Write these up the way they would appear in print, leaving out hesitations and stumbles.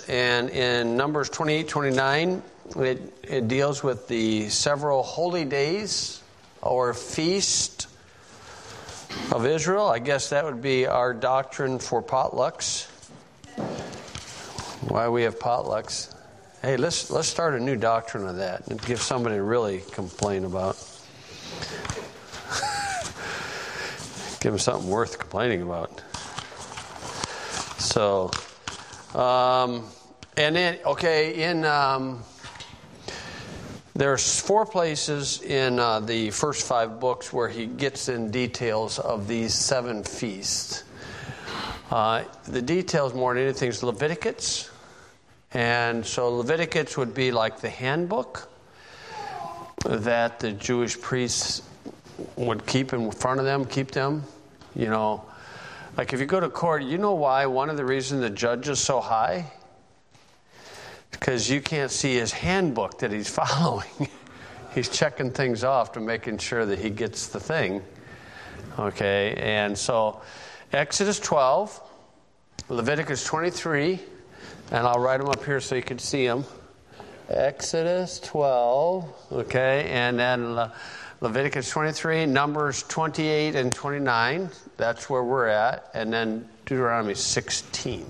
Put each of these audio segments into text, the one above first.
and in Numbers 28, 29, it deals with the several holy days or feast of Israel. I guess that would be our doctrine for potlucks. Why we have potlucks. Hey, let's start a new doctrine of that and give somebody to really complain about. Give them something worth complaining about. So, and then, there's 4 places in the first 5 books where he gets in details of these 7 feasts. The details more than anything is Leviticus. And so Leviticus would be like the handbook that the Jewish priests would keep in front of them, keep them, you know. Like if you go to court, you know why one of the reasons the judge is so high? Because you can't see his handbook that he's following. He's checking things off to making sure that he gets the thing. Okay, and so Exodus 12, Leviticus 23, and I'll write them up here so you can see them. Exodus 12, okay, and then Leviticus 23, Numbers 28 and 29, that's where we're at, and then Deuteronomy 16.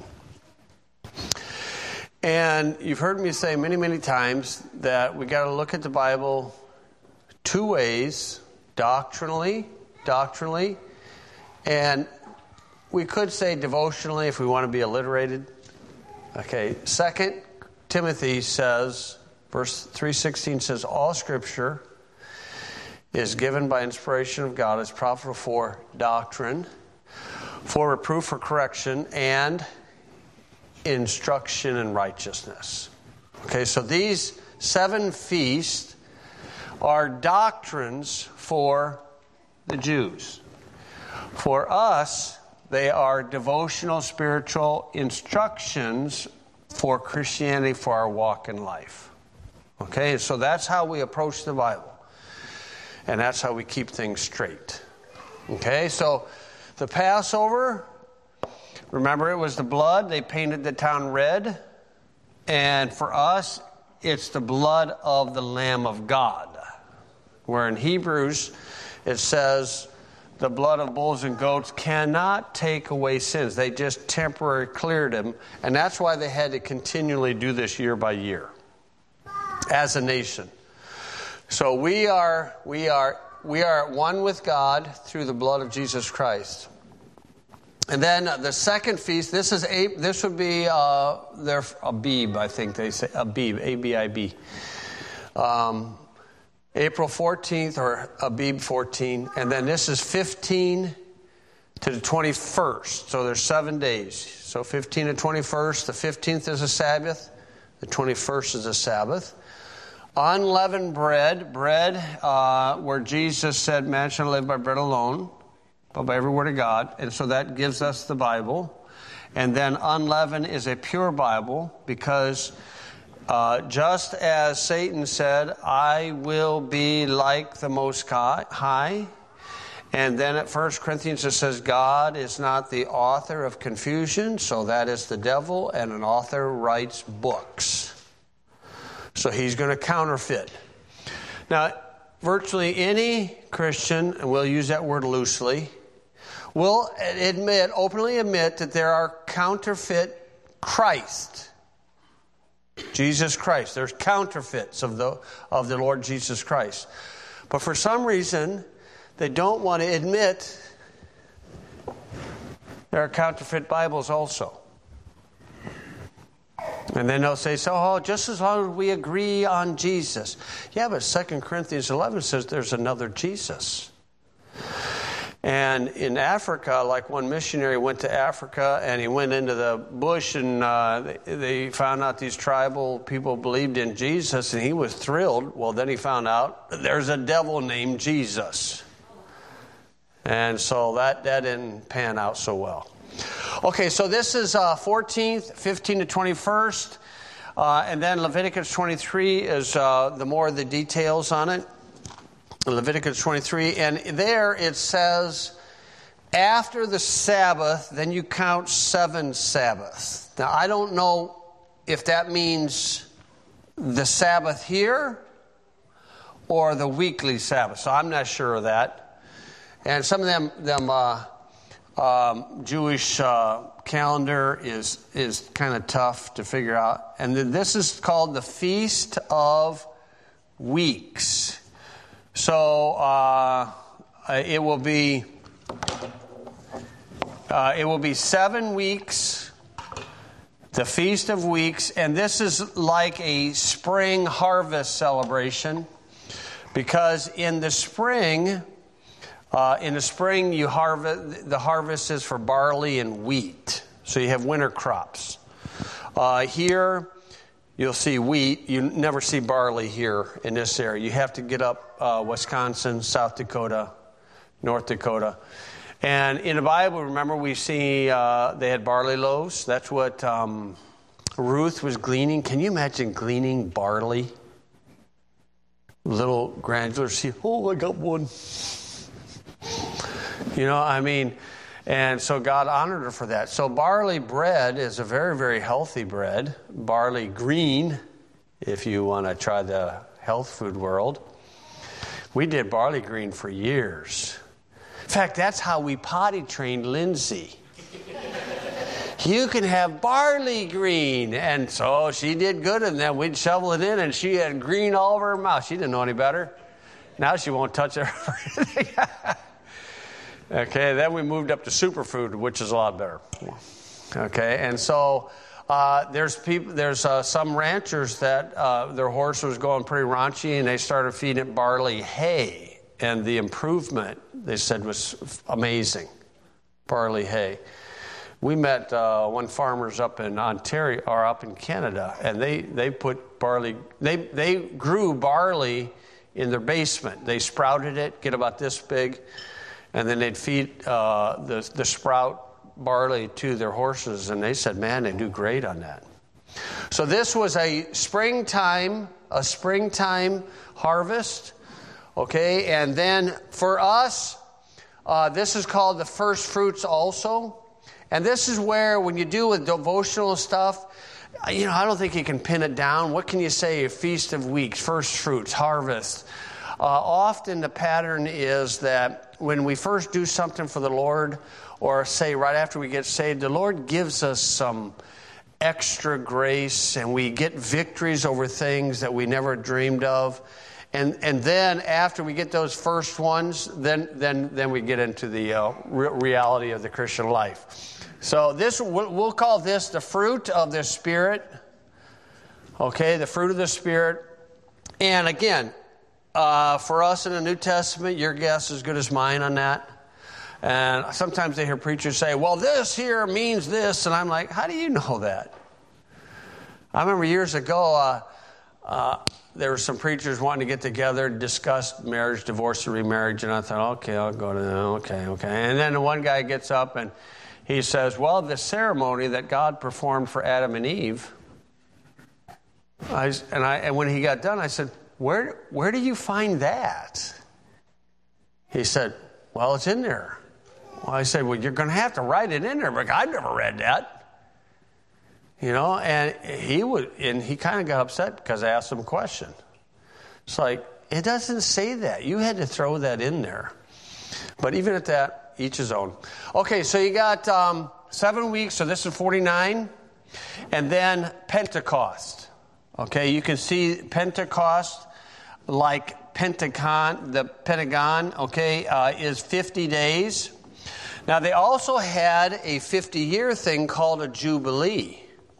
And you've heard me say many, many times that we got to look at the Bible 2 ways, doctrinally, and we could say devotionally if we want to be alliterated. Okay, 2 Timothy says, verse 3:16 says, all Scripture is given by inspiration of God, is profitable for doctrine, for reproof, for correction, and instruction in righteousness. Okay, so these 7 feasts are doctrines for the Jews. For us, they are devotional, spiritual instructions for Christianity, for our walk in life. Okay, so that's how we approach the Bible. And that's how we keep things straight. Okay, so the Passover, remember it was the blood. They painted the town red. And for us, it's the blood of the Lamb of God. Where in Hebrews, it says the blood of bulls and goats cannot take away sins. They just temporarily cleared them. And that's why they had to continually do this year by year as a nation. So we are at one with God through the blood of Jesus Christ. And then the second feast, this would be their Abib, I think they say Abib, A-B-I-B. April 14th or Abib 14, and then this is 15 to the 21st. So there's 7 days. So 15 to 21st, the 15th is a Sabbath, the 21st is a Sabbath. Unleavened bread where Jesus said, man shall live by bread alone, but by every word of God. And so that gives us the Bible. And then unleavened is a pure Bible because just as Satan said, I will be like the Most High. And then at 1 Corinthians it says, God is not the author of confusion, so that is the devil, and an author writes books. So he's going to counterfeit. Now, virtually any Christian, and we'll use that word loosely, will openly admit that there are counterfeit Christ. Jesus Christ. There's counterfeits of the Lord Jesus Christ. But for some reason, they don't want to admit there are counterfeit Bibles also. And then they'll say, just as long as we agree on Jesus. Yeah, but 2 Corinthians 11 says there's another Jesus. And in Africa, like one missionary went to Africa and he went into the bush and they found out these tribal people believed in Jesus and he was thrilled. Well, then he found out there's a devil named Jesus. And so that didn't pan out so well. Okay, so this is 14th, 15 to 21st. And then Leviticus 23 is the more of the details on it. Leviticus 23. And there it says, after the Sabbath, then you count 7 Sabbaths. Now, I don't know if that means the Sabbath here or the weekly Sabbath. So I'm not sure of that. And some of them Jewish calendar is kind of tough to figure out. And then this is called the Feast of Weeks. So it will be 7 weeks, the Feast of Weeks, and this is like a spring harvest celebration, because in the spring you harvest. The harvest is for barley and wheat, so you have winter crops. Here you'll see wheat. You never see barley here in this area. You have to get up Wisconsin, South Dakota, North Dakota. And in the Bible, remember, we see they had barley loaves. That's what Ruth was gleaning. Can you imagine gleaning barley? Little grandchildren see, oh, I got one. You know, I mean, and so God honored her for that. So barley bread is a very, very healthy bread. Barley green, if you want to try the health food world. We did barley green for years. In fact, that's how we potty trained Lindsay. You can have barley green. And so she did good, and then we'd shovel it in, and she had green all over her mouth. She didn't know any better. Now she won't touch it for anything. Okay, then we moved up to superfood, which is a lot better. Okay, and so there's some ranchers that their horse was going pretty raunchy, and they started feeding it barley hay, and the improvement, they said, was amazing. Barley hay. We met one farmers up in Ontario, or up in Canada, and they put barley. They grew barley in their basement. They sprouted it, get about this big, and then they'd feed the sprout barley to their horses, and they said, man, they do great on that. So this was a springtime harvest, okay? And then for us, this is called the first fruits also. And this is where, when you do with devotional stuff, you know, I don't think you can pin it down. What can you say? A Feast of Weeks, first fruits, harvest. Often the pattern is that when we first do something for the Lord, or say right after we get saved, the Lord gives us some extra grace, and we get victories over things that we never dreamed of. And then after we get those first ones, then we get into the reality of the Christian life. So this, we'll call this the fruit of the Spirit. Okay, the fruit of the Spirit. And again, for us in the New Testament, your guess is as good as mine on that. And sometimes I hear preachers say, well, this here means this. And I'm like, how do you know that? I remember years ago, there were some preachers wanting to get together and discuss marriage, divorce, and remarriage. And I thought, okay, I'll go to them. Okay. And then the one guy gets up and he says, well, the ceremony that God performed for Adam and Eve. And when he got done, I said, where do you find that? He said, well, it's in there. Well, I said, well, you're going to have to write it in there, but I've never read that. You know, and he kind of got upset because I asked him a question. It's like, it doesn't say that. You had to throw that in there. But even at that, each his own. Okay, so you got 7 weeks, so this is 49. And then Pentecost. Okay, you can see Pentecost like Pentagon, the Pentagon, okay, is 50 days. Now, they also had a 50-year thing called a Jubilee.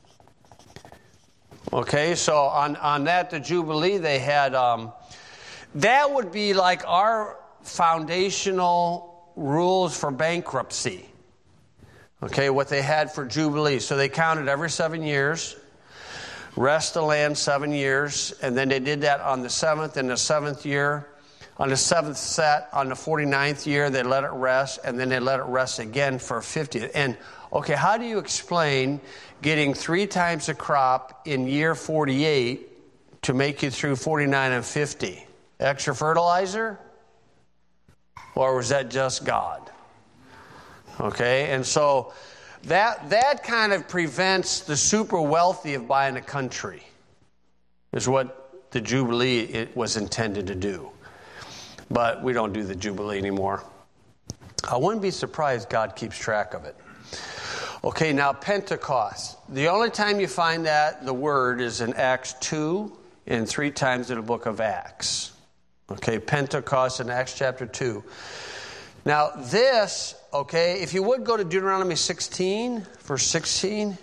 Okay, so on that, the Jubilee, they had, that would be like our foundational rules for bankruptcy. Okay, what they had for Jubilee. So they counted every 7 years, rest the land 7 years, and then they did that on the 7th and the 7th year. On the 7th set, on the 49th year, they let it rest, and then they let it rest again for 50th. And, okay, how do you explain getting 3 times a crop in year 48 to make you through 49 and 50? Extra fertilizer? Or was that just God? Okay, and so That kind of prevents the super wealthy of buying a country, is what the Jubilee it was intended to do. But we don't do the Jubilee anymore. I wouldn't be surprised God keeps track of it. Okay, now Pentecost. The only time you find that, the word, is in Acts 2 and 3 times in the book of Acts. Okay, Pentecost in Acts chapter 2. Now this, okay, if you would go to Deuteronomy 16, verse 16.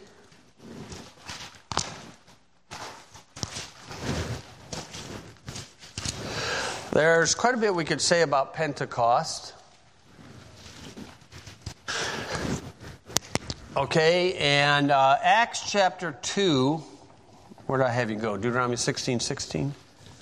There's quite a bit we could say about Pentecost. Okay, and Acts chapter 2, where do I have you go? Deuteronomy 16:16.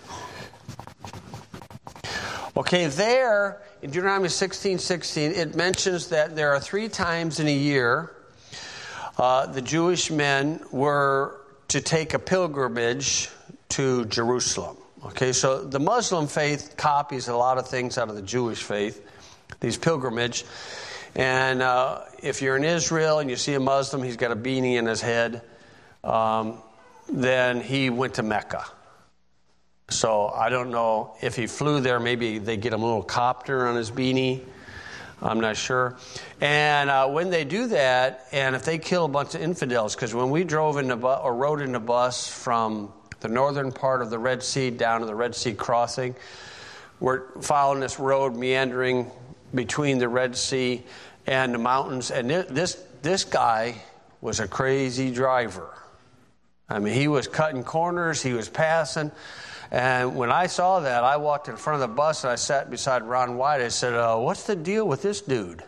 Okay, there in Deuteronomy 16:16, it mentions that there are 3 times in a year the Jewish men were to take a pilgrimage to Jerusalem. Okay, so the Muslim faith copies a lot of things out of the Jewish faith, these pilgrimage. And if you're in Israel and you see a Muslim, he's got a beanie in his head, then he went to Mecca. So I don't know if he flew there. Maybe they get him a little copter on his beanie. I'm not sure. And when they do that, and if they kill a bunch of infidels, because when we drove in the or rode in the bus from the northern part of the Red Sea down to the Red Sea crossing, we're following this road meandering between the Red Sea and the mountains. And this guy was a crazy driver. I mean, he was cutting corners, he was passing. And when I saw that, I walked in front of the bus and I sat beside Ron White. I said, what's the deal with this dude?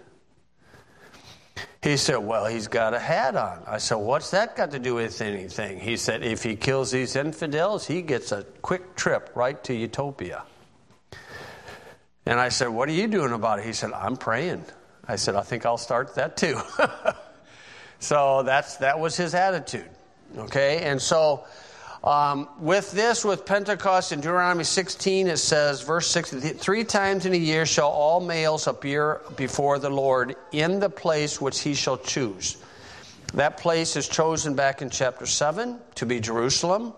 He said, well, he's got a hat on. I said, what's that got to do with anything? He said, if he kills these infidels, he gets a quick trip right to Utopia. And I said, what are you doing about it? He said, I'm praying. I said, I think I'll start that too. So that was his attitude. Okay, and so with Pentecost in Deuteronomy 16, it says, verse 6, 3 times in a year shall all males appear before the Lord in the place which he shall choose. That place is chosen back in chapter 7 to be Jerusalem.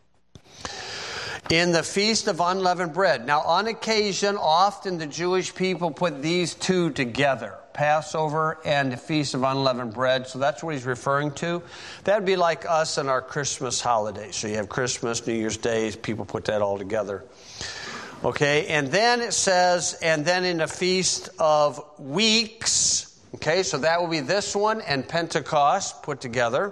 In the Feast of Unleavened Bread. Now, on occasion, often the Jewish people put these two together, Passover and the Feast of Unleavened Bread. So that's what he's referring to. That would be like us and our Christmas holidays. So you have Christmas, New Year's Day, people put that all together. Okay, and then it says, and then in the Feast of Weeks. Okay, so that will be this one and Pentecost put together.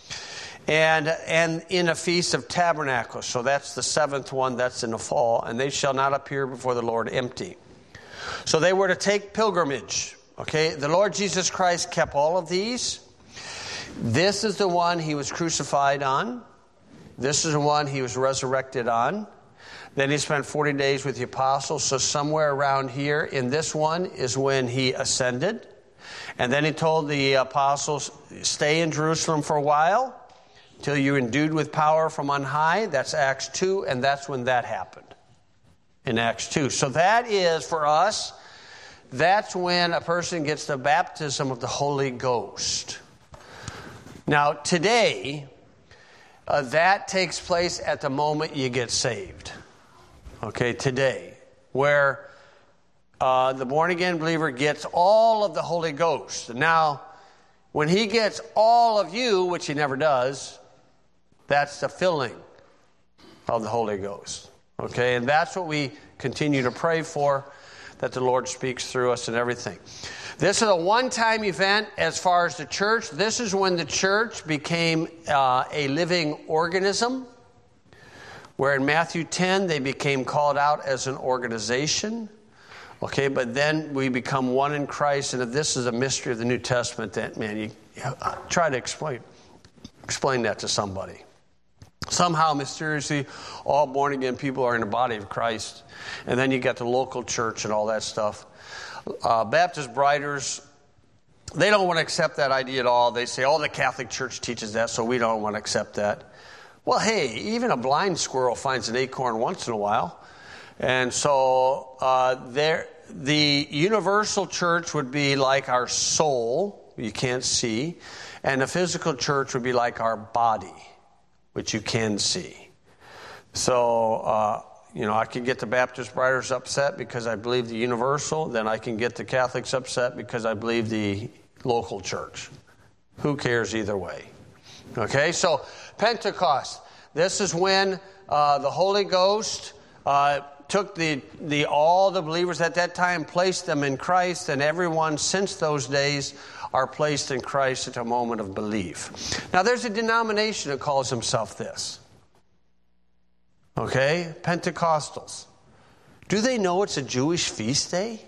And in a Feast of Tabernacles. So that's the 7th one, that's in the fall. And they shall not appear before the Lord empty. So they were to take pilgrimage. Okay, the Lord Jesus Christ kept all of these. This is the one he was crucified on. This is the one he was resurrected on. Then he spent 40 days with the apostles. So somewhere around here in this one is when he ascended. And then he told the apostles, stay in Jerusalem for a while, till you're endued with power from on high. That's Acts 2, and that's when that happened, in Acts 2. So that is, for us, that's when a person gets the baptism of the Holy Ghost. Now, today, that takes place at the moment you get saved. Okay, today, where the born-again believer gets all of the Holy Ghost. Now, when he gets all of you, which he never does, that's the filling of the Holy Ghost. Okay, and that's what we continue to pray for, that the Lord speaks through us and everything. This is a one-time event as far as the church. This is when the church became a living organism, where in Matthew 10 they became called out as an organization. Okay, but then we become one in Christ, and if this is a mystery of the New Testament, that, man, you try to explain that to somebody. Somehow, mysteriously, all born-again people are in the body of Christ. And then you got the local church and all that stuff. Baptist Briders, they don't want to accept that idea at all. They say, oh, the Catholic Church teaches that, so we don't want to accept that. Well, hey, even a blind squirrel finds an acorn once in a while. And so the universal church would be like our soul. you can't see. And the physical church would be like our body, which you can see. So, I can get the Baptist writers upset because I believe the universal. Then I can get the Catholics upset because I believe the local church. Who cares either way? Okay, so Pentecost. This is when the Holy Ghost took all the believers at that time, placed them in Christ, and everyone since those days are placed in Christ at a moment of belief. Now, there's a denomination that calls himself this. Okay, Pentecostals. Do they know it's a Jewish feast day?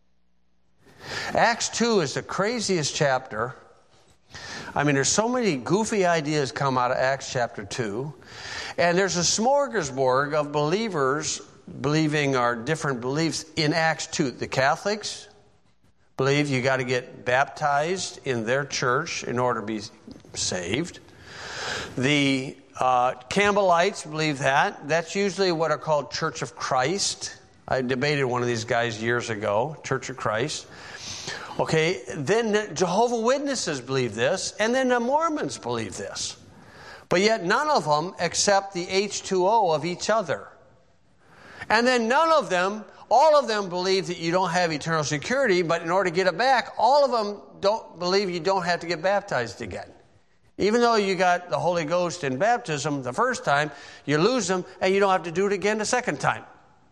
Acts 2 is the craziest chapter. I mean, there's so many goofy ideas come out of Acts chapter 2. And there's a smorgasbord of believers believing our different beliefs in Acts 2. The Catholics believe you got to get baptized in their church in order to be saved. The Campbellites believe that. That's usually what are called Church of Christ. I debated one of these guys years ago, Church of Christ. Okay, then the Jehovah's Witnesses believe this, and then the Mormons believe this. But yet none of them accept the H2O of each other. And then all of them believe that you don't have eternal security, but in order to get it back, all of them don't believe you don't have to get baptized again. Even though you got the Holy Ghost in baptism the first time, you lose them and you don't have to do it again the second time.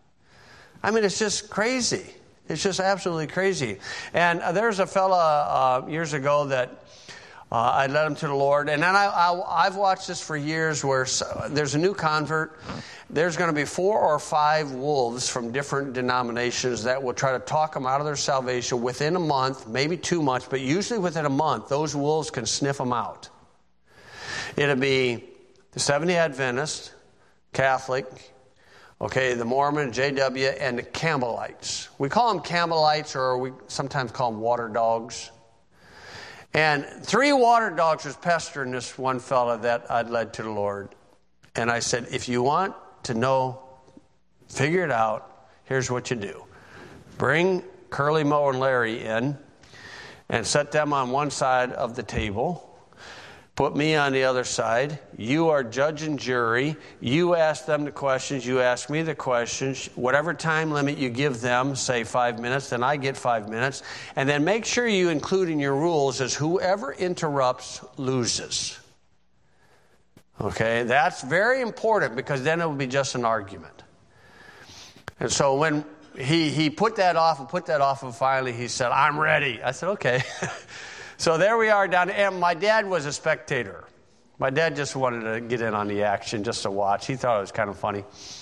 I mean, it's just crazy. It's just absolutely crazy. And there's a fella years ago that I led him to the Lord. And then I've watched this for years where there's a new convert. There's going to be 4 or 5 wolves from different denominations that will try to talk them out of their salvation within a month, maybe 2 months, but usually within a month, those wolves can sniff them out. It'll be the Seventh-day Adventist, Catholic, okay, the Mormon, JW, and the Campbellites. We call them Campbellites, or we sometimes call them water dogs. And 3 water dogs was pestering this one fella that I'd led to the Lord. And I said, if you want to know, figure it out, here's what you do. Bring Curly, Moe, and Larry in and set them on one side of the table. Put me on the other side. You are judge and jury. You ask them the questions. You ask me the questions. Whatever time limit you give them, say 5 minutes, then I get 5 minutes. And then make sure you include in your rules is whoever interrupts loses. Okay, that's very important because then it will be just an argument. And so when he put that off, and finally he said, I'm ready. I said, okay. So there we are down, and my dad was a spectator. My dad just wanted to get in on the action just to watch. He thought it was kind of funny.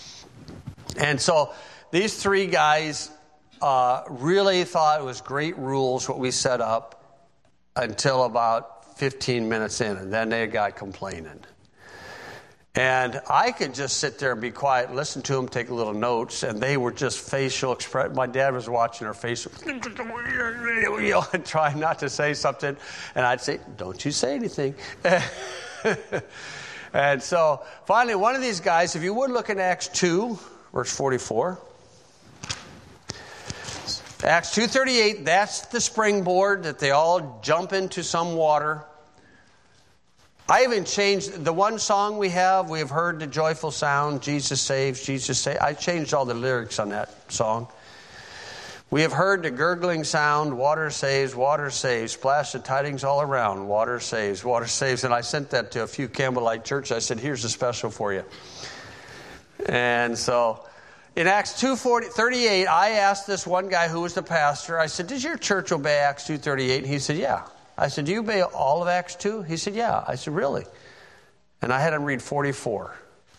And so these 3 guys really thought it was great rules what we set up until about 15 minutes in, and then they got complaining. And I could just sit there and be quiet, listen to them, take little notes, and they were just facial expression. My dad was watching her face, trying not to say something, and I'd say, don't you say anything. And so finally, one of these guys, if you would look at Acts 2, verse 44. Acts 2:38, that's the springboard that they all jump into some water. I even changed the one song we have heard the joyful sound, Jesus saves, Jesus saves. I changed all the lyrics on that song. We have heard the gurgling sound, water saves, splash the tidings all around, water saves. And I sent that to a few Campbellite churches. I said, here's a special for you. And so in Acts 2:38, I asked this one guy who was the pastor, I said, does your church obey Acts 2:38? And he said, yeah. I said, do you obey all of Acts 2? He said, yeah. I said, really? And I had him read 44.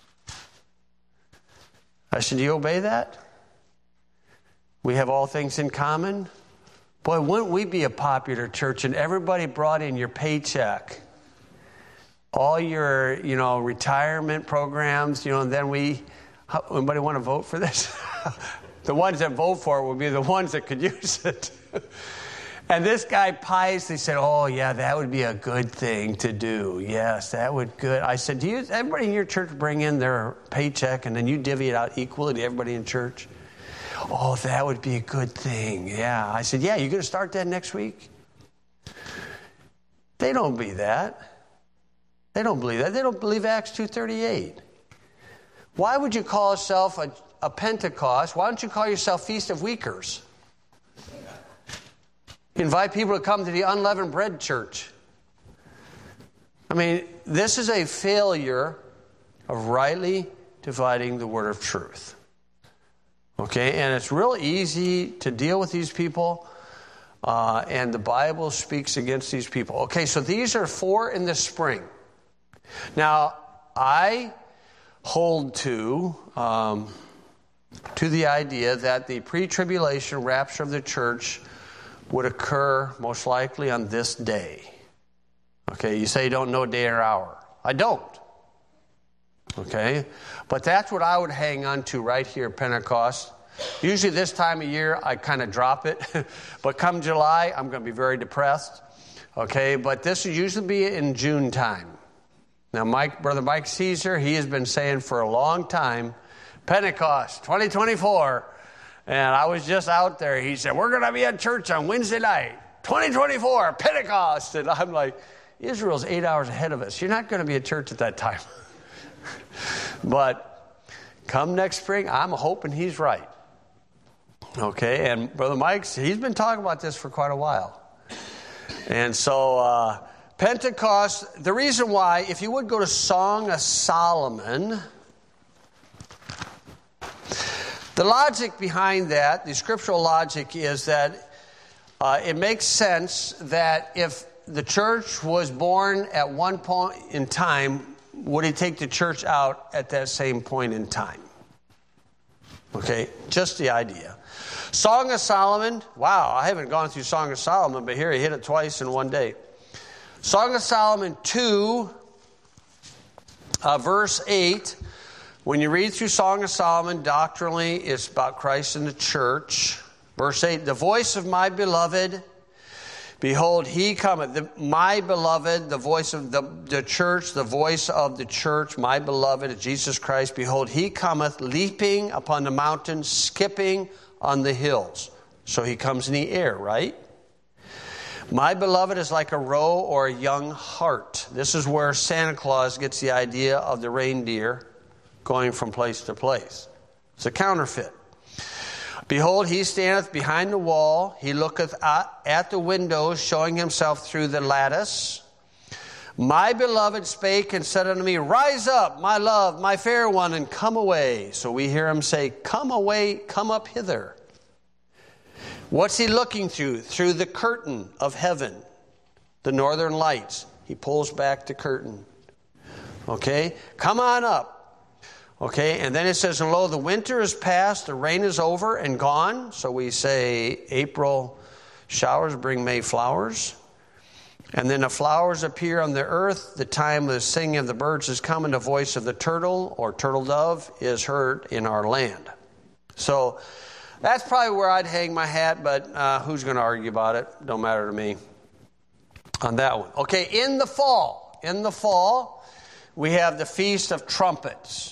I said, do you obey that? We have all things in common? Boy, wouldn't we be a popular church and everybody brought in your paycheck, all your, retirement programs, and then anybody want to vote for this? The ones that vote for it would be the ones that could use it. And this guy piously said, oh, yeah, that would be a good thing to do. Yes, that would good. I said, everybody in your church bring in their paycheck and then you divvy it out equally to everybody in church? Oh, that would be a good thing. Yeah. I said, yeah, you going to start that next week? They don't believe that. They don't believe that. They don't believe Acts 2:38. Why would you call yourself a Pentecost? Why don't you call yourself Feast of Weekers? Invite people to come to the unleavened bread church. I mean, this is a failure of rightly dividing the word of truth. Okay, and it's real easy to deal with these people, and the Bible speaks against these people. Okay, so these are 4 in the spring. Now, I hold to the idea that the pre-tribulation rapture of the church would occur most likely on this day. Okay, you say you don't know day or hour. I don't. Okay, but that's what I would hang on to right here, Pentecost. Usually this time of year, I kind of drop it. But come July, I'm going to be very depressed. Okay, but this will usually be in June time. Now, Brother Mike Caesar, he has been saying for a long time, Pentecost 2024. And I was just out there. He said, we're going to be at church on Wednesday night, 2024, Pentecost. And I'm like, Israel's 8 hours ahead of us. You're not going to be at church at that time. But come next spring, I'm hoping he's right. Okay, and Brother Mike's, he's been talking about this for quite a while. And so Pentecost, the reason why, if you would go to Song of Solomon, the logic behind that, the scriptural logic is that it makes sense that if the church was born at one point in time, would he take the church out at that same point in time? Okay, just the idea. Song of Solomon, wow, I haven't gone through Song of Solomon, but here he hit it twice in one day. Song of Solomon 2, verse 8. When you read through Song of Solomon, doctrinally, it's about Christ and the church. Verse 8, the voice of my beloved, behold, he cometh. My beloved, the voice of the church, the voice of the church, my beloved, Jesus Christ, behold, he cometh, leaping upon the mountains, skipping on the hills. So he comes in the air, right? My beloved is like a roe or a young hart. This is where Santa Claus gets the idea of the reindeer going from place to place. It's a counterfeit. Behold, he standeth behind the wall. He looketh at the windows, showing himself through the lattice. My beloved spake and said unto me, rise up, my love, my fair one, and come away. So we hear him say, come away, come up hither. What's he looking through? Through the curtain of heaven, the northern lights. He pulls back the curtain. Okay, come on up. Okay, and then it says, and lo, the winter is past, the rain is over and gone. So we say April showers bring May flowers. And then the flowers appear on the earth. The time of the singing of the birds is come, and the voice of the turtle or turtle dove is heard in our land. So that's probably where I'd hang my hat, but who's going to argue about it? Don't matter to me on that one. Okay, in the fall, we have the Feast of Trumpets.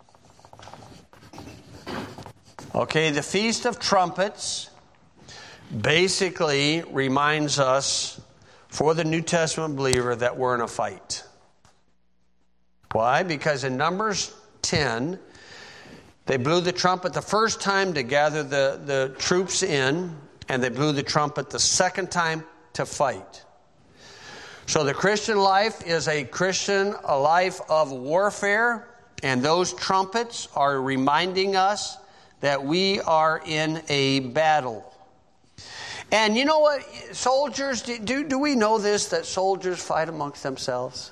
Okay, the Feast of Trumpets basically reminds us, for the New Testament believer, that we're in a fight. Why? Because in Numbers 10, they blew the trumpet the first time to gather the troops in, and they blew the trumpet the second time to fight. So the Christian life is a life of warfare, and those trumpets are reminding us that we are in a battle. And you know what? Soldiers, do we know this, that soldiers fight amongst themselves?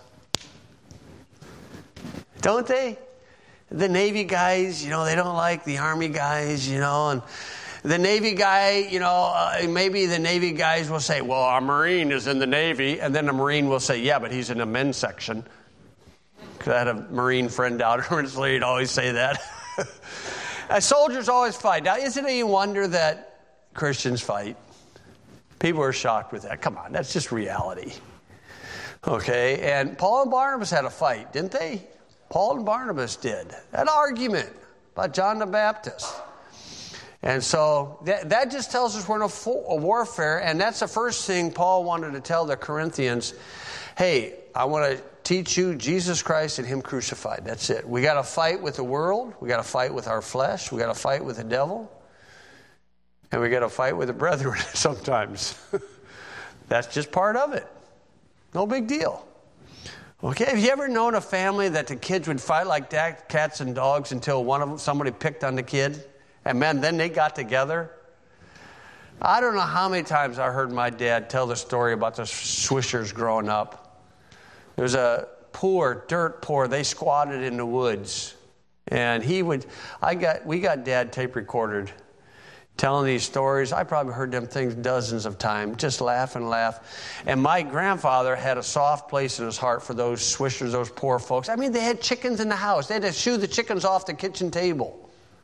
Don't they? The Navy guys, they don't like the Army guys, and the Navy guy, maybe the Navy guys will say, well, our Marine is in the Navy, and then the Marine will say, yeah, but he's in the men's section. Because I had a Marine friend out here, and he'd always say that. Soldiers always fight. Now, isn't it any wonder that Christians fight? People are shocked with that. Come on, that's just reality. Okay, and Paul and Barnabas had a fight, didn't they? Paul and Barnabas did. An argument about John the Baptist. And so that just tells us we're in a warfare, and that's the first thing Paul wanted to tell the Corinthians. Hey, I want to teach you Jesus Christ and Him crucified. That's it. We got to fight with the world. We got to fight with our flesh. We got to fight with the devil. And we got to fight with the brethren sometimes. That's just part of it. No big deal. Okay, have you ever known a family that the kids would fight like cats and dogs until somebody picked on the kid? And man, then they got together? I don't know how many times I heard my dad tell the story about the Swishers growing up. There was a dirt poor, they squatted in the woods. And we got Dad tape recorded telling these stories. I probably heard them things dozens of times, just laugh and laugh. And my grandfather had a soft place in his heart for those Swishers, those poor folks. I mean, they had chickens in the house. They had to shoo the chickens off the kitchen table.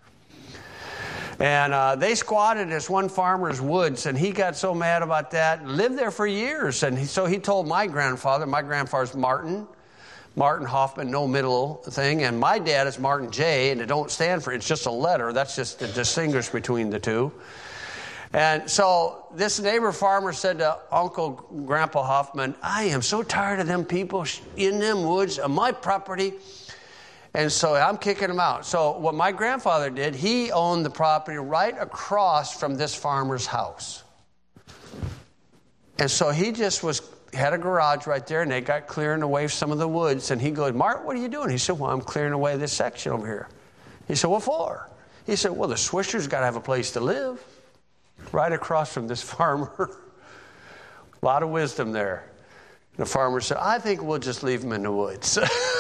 And they squatted in this one farmer's woods, and he got so mad about that, lived there for years. And so he told my grandfather's Martin Hoffman, no middle thing, and my dad is Martin J, and it don't stand for, it's just a letter. That's just to distinguish between the two. And so this neighbor farmer said to Grandpa Hoffman, I am so tired of them people in them woods on my property. And so I'm kicking them out. So what my grandfather did, he owned the property right across from this farmer's house. And so he just had a garage right there, and they got clearing away some of the woods. And he goes, Mark, what are you doing? He said, well, I'm clearing away this section over here. He said, what for? He said, well, the Swishers got to have a place to live right across from this farmer. A lot of wisdom there. The farmer said, I think we'll just leave them in the woods.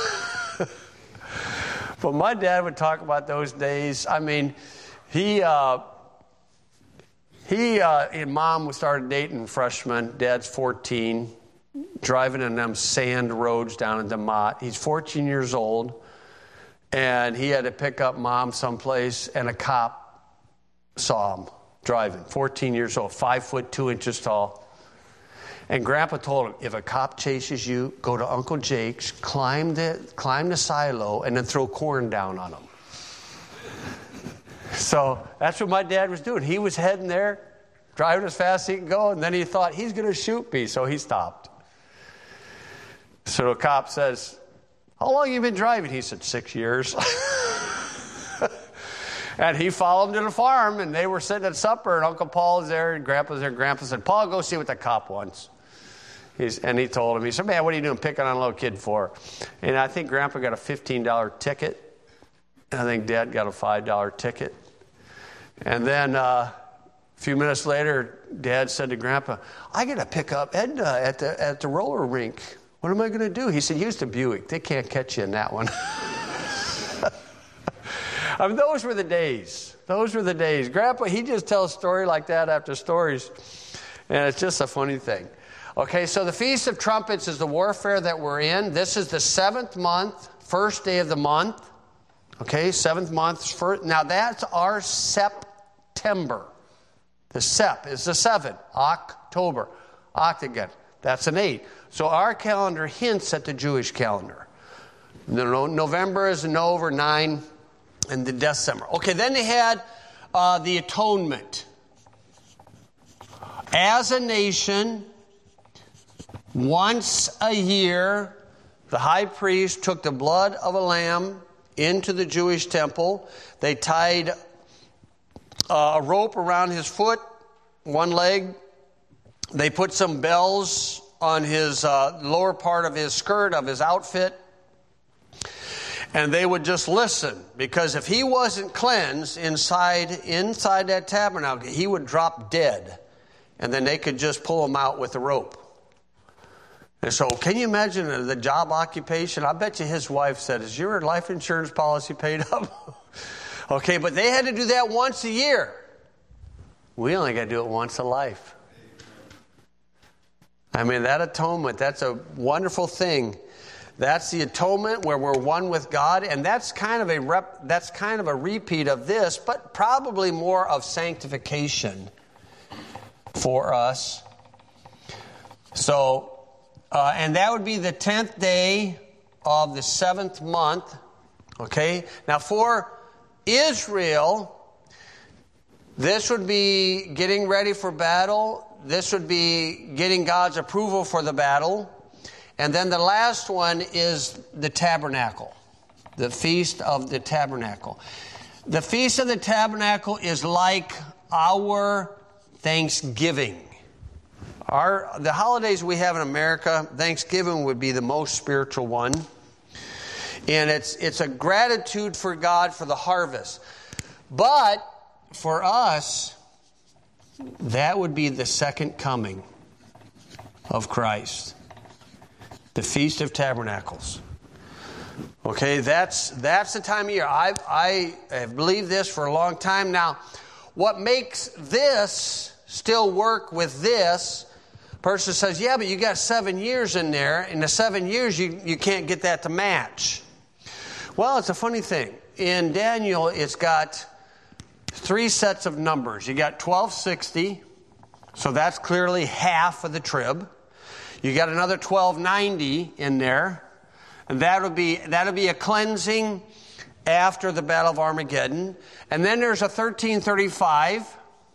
But my dad would talk about those days. I mean, he and Mom started dating freshmen. Dad's 14, driving in them sand roads down in DeMott. He's 14 years old, and he had to pick up Mom someplace, and a cop saw him driving. 14 years old, 5 foot 2 inches tall. And Grandpa told him, if a cop chases you, go to Uncle Jake's, climb the silo, and then throw corn down on him. So that's what my dad was doing. He was heading there, driving as fast as he could go, and then he thought, he's going to shoot me, so he stopped. So the cop says, how long have you been driving? He said, 6 years. And he followed him to the farm, and they were sitting at supper, and Uncle Paul was there, and Grandpa was there. Grandpa said, Paul, go see what the cop wants. And he told him, he said, man, what are you doing picking on a little kid for? And I think Grandpa got a $15 ticket, and I think Dad got a $5 ticket. And then a few minutes later, Dad said to Grandpa, I got to pick up Edna at the roller rink. What am I going to do? He said, use the Buick. They can't catch you in that one. I mean, those were the days. Those were the days. Grandpa, he just tells story like that after stories. And it's just a funny thing. Okay, so the Feast of Trumpets is the warfare that we're in. This is the 7th month, first day of the month. Okay, 7th month. Now that's our September. The Sep is the 7th. October. Octagon. That's an 8. So our calendar hints at the Jewish calendar. November is an over 9. And the December. Okay, then they had the atonement. As a nation, once a year, the high priest took the blood of a lamb into the Jewish temple. They tied a rope around his foot, one leg. They put some bells on his lower part of his skirt, of his outfit. And they would just listen, because if he wasn't cleansed inside that tabernacle, he would drop dead. And then they could just pull him out with a rope. And so can you imagine the job occupation? I bet you his wife said, is your life insurance policy paid up? Okay, but they had to do that once a year. We only got to do it once a life. I mean, that atonement, that's a wonderful thing. That's the atonement where we're one with God, and that's kind of a repeat of this, but probably more of sanctification for us. So, and that would be the 10th day of the 7th month. Okay, now for Israel, This would be getting ready for battle. This would be getting God's approval for the battle. And then the last one is the tabernacle, the Feast of the Tabernacle. The Feast of the Tabernacle is like our Thanksgiving. The holidays we have in America, Thanksgiving would be the most spiritual one. And it's a gratitude for God for the harvest. But for us, that would be the second coming of Christ. The Feast of Tabernacles. Okay, that's the time of year. I have believed this for a long time now. What makes this still work with this? Person says, yeah, but you got 7 years in there. In the 7 years, you can't get that to match. Well, it's a funny thing. In Daniel, it's got 3 sets of numbers. You got 1260, so that's clearly half of the trib. You got another 1290 in there, and that'll be a cleansing after the Battle of Armageddon. And then there's a 1335.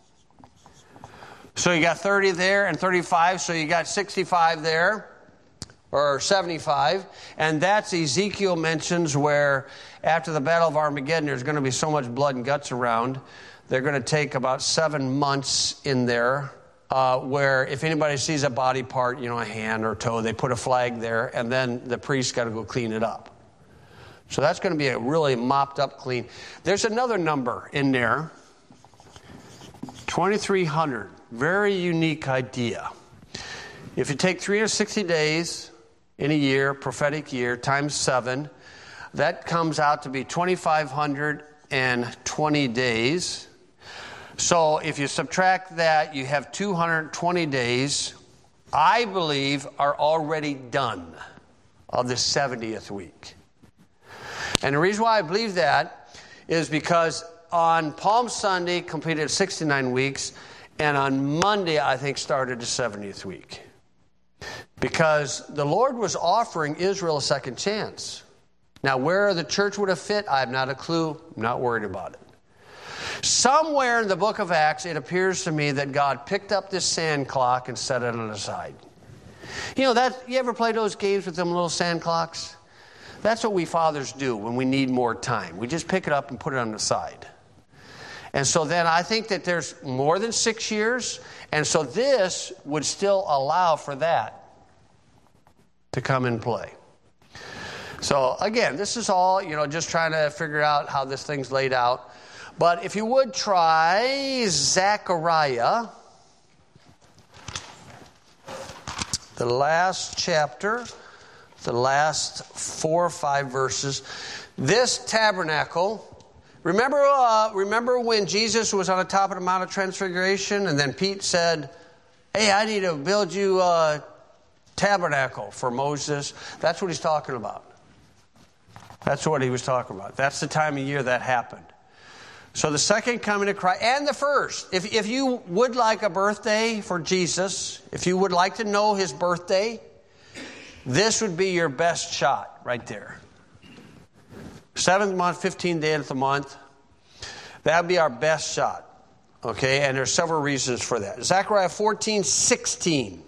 So you got 30 there and 35, so you got 65 there, or 75. And that's Ezekiel mentions where after the Battle of Armageddon, there's going to be so much blood and guts around. They're going to take about 7 months in there, where if anybody sees a body part, a hand or toe, they put a flag there, and then the priest got to go clean it up. So that's going to be a really mopped up clean. There's another number in there, 2,300. Very unique idea. If you take 360 days in a year, prophetic year, times 7, that comes out to be 2,520 days. So if you subtract that, you have 220 days, I believe, are already done of the 70th week. And the reason why I believe that is because on Palm Sunday completed 69 weeks, and on Monday, I think, started the 70th week. Because the Lord was offering Israel a second chance. Now, where the church would have fit, I have not a clue. I'm not worried about it. Somewhere in the book of Acts, it appears to me that God picked up this sand clock and set it on the side. You ever play those games with them little sand clocks? That's what we fathers do when we need more time. We just pick it up and put it on the side. And so then I think that there's more than 6 years. And so this would still allow for that to come in play. So again, this is all, just trying to figure out how this thing's laid out. But if you would try Zechariah, the last chapter, the last 4 or 5 verses. This tabernacle, remember when Jesus was on the top of the Mount of Transfiguration, and then Pete said, hey, I need to build you a tabernacle for Moses. That's what he's talking about. That's what he was talking about. That's the time of year that happened. So the second coming of Christ, and the first. If you would like a birthday for Jesus, if you would like to know his birthday, this would be your best shot right there. 7th month, 15th day of the month. That would be our best shot. Okay, and there's several reasons for that. Zechariah 14:16.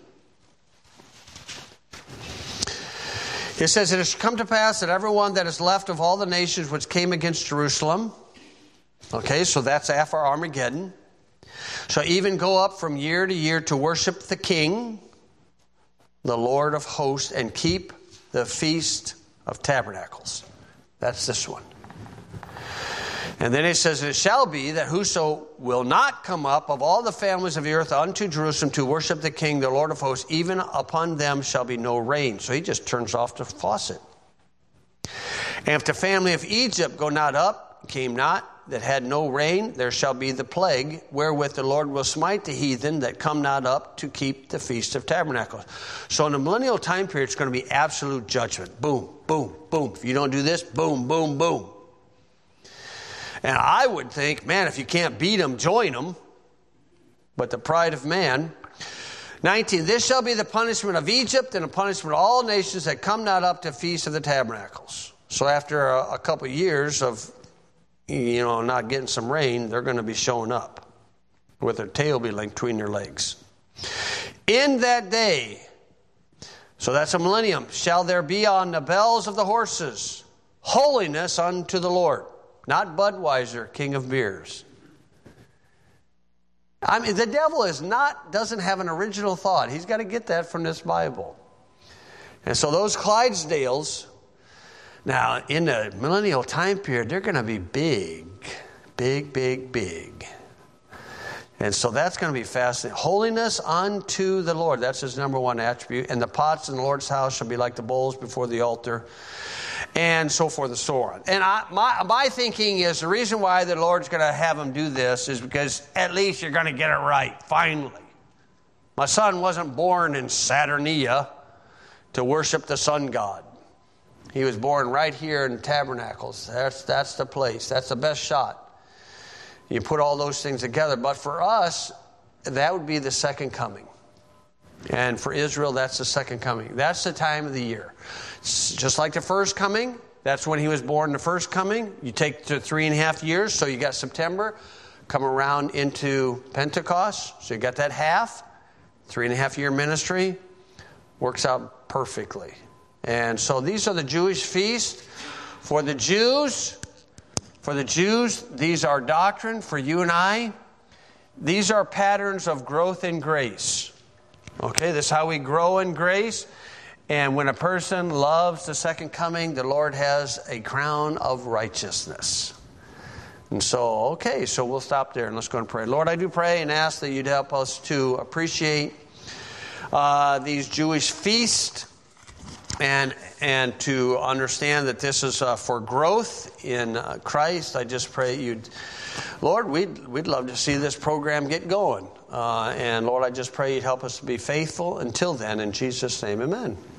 It says, it has come to pass that everyone that is left of all the nations which came against Jerusalem. Okay, so that's after Armageddon. So even go up from year to year to worship the King, the Lord of hosts, and keep the Feast of Tabernacles. That's this one. And then it says, it shall be that whoso will not come up of all the families of the earth unto Jerusalem to worship the King, the Lord of hosts, even upon them shall be no rain. So he just turns off the faucet. And if the family of Egypt go not up, came not, that had no rain, there shall be the plague, wherewith the Lord will smite the heathen that come not up to keep the Feast of Tabernacles. So in the millennial time period, it's going to be absolute judgment. Boom, boom, boom. If you don't do this, boom, boom, boom. And I would think, man, if you can't beat them, join them. But the pride of man. 19, this shall be the punishment of Egypt and the punishment of all nations that come not up to Feast of the Tabernacles. So after a couple of years of, not getting some rain, they're going to be showing up. with their tail be linked between their legs. In that day, so that's a millennium, shall there be on the bells of the horses holiness unto the Lord. Not Budweiser, king of beers. I mean, the devil doesn't have an original thought. He's got to get that from this Bible. And so those Clydesdales, now in the millennial time period, they're going to be big. Big, big, big. And so that's going to be fascinating. Holiness unto the Lord. That's his number one attribute. And the pots in the Lord's house shall be like the bowls before the altar. And so forth and so on. And my thinking is the reason why the Lord's going to have him do this is because at least you're going to get it right, finally. My son wasn't born in Saturnia to worship the sun god. He was born right here in Tabernacles. That's the place. That's the best shot. You put all those things together. But for us, that would be the second coming. And for Israel, that's the second coming. That's the time of the year. Just like the first coming, that's when he was born, the first coming. You take to 3.5 years, so you got September, come around into Pentecost, so you got that half, 3.5 year ministry, works out perfectly. And so these are the Jewish feasts. For the Jews, these are doctrine. For you and I, these are patterns of growth in grace. Okay, this is how we grow in grace. And when a person loves the second coming, the Lord has a crown of righteousness. And so, okay, so we'll stop there and let's go and pray. Lord, I do pray and ask that you'd help us to appreciate these Jewish feasts and to understand that this is for growth in Christ. I just pray you'd, Lord, we'd love to see this program get going. And Lord, I just pray you'd help us to be faithful. Until then, in Jesus' name, amen.